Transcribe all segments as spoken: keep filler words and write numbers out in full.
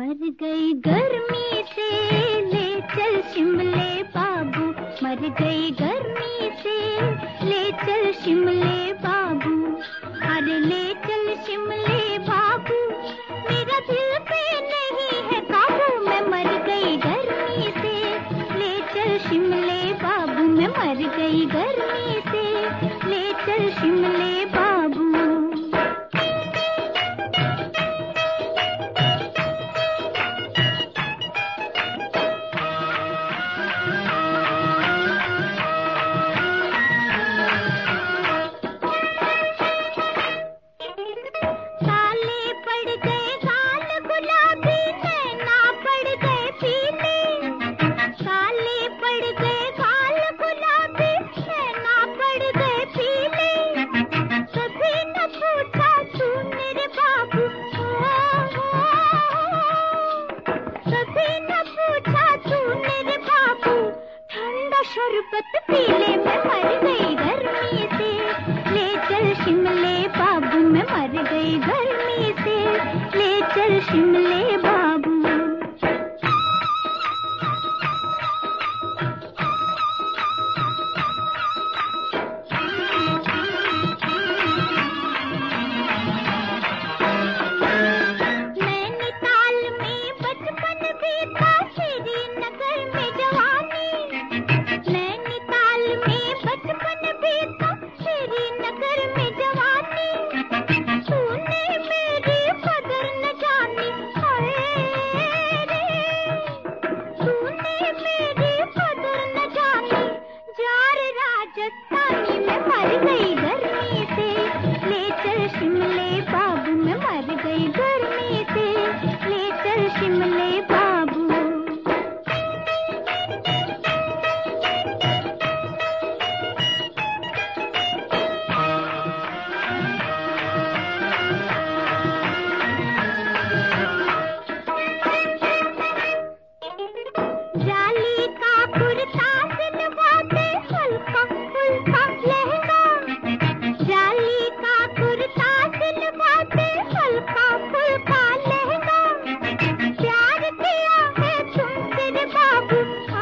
मर गई गर्मी से ले चल शिमले बाबू, मर गई गर्मी से ले चल शिमले बाबू, अरे ले चल शिमले बाबू, मेरा दिल पे नहीं है काबू, मैं मर गई गर्मी से ले चल शिमले बाबू, मैं मर गई गर्मी से ले चल शिमले बाबू। शरबत पी ले, मैं मर गई गर्मी से ले चल शिमले बाबू, मैं मर गई गर्मी से ले चल शिमले बाबू। नैनीताल में बचपन बीता, श्रीनगर में जवानी, नैनीताल में बचपन बीता, श्रीनगर में जवानी, तूने मेरी कदर न जानी, हाय रे तूने मेरी कदर न जानी, जार राजस्थानी, मैं मर गई गर्मी से ले चल शिमले बाबू, मैं मर गई गर्मी से ले चल शिमले बाबू। जाली का कुर्ता सिलवाते, हल्का फुल्का लहंगा, जाली का कुर्ता सिलवाते, हल्का फुल्का लहंगा, प्यार किया है तुमसे रे बाबू,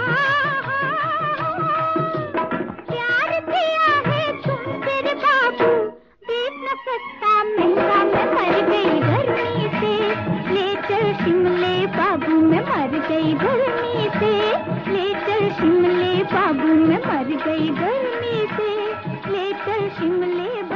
प्यार किया है तुमसे रे बाबू, देखना सस्ता महंगा, मैं मर गई गर्मी से ले चल शिमले बाबू, मैं मर गई गर्मी से ले चल शिमले बाबू, मैं मर गई गर्मी से ले चल शिमले।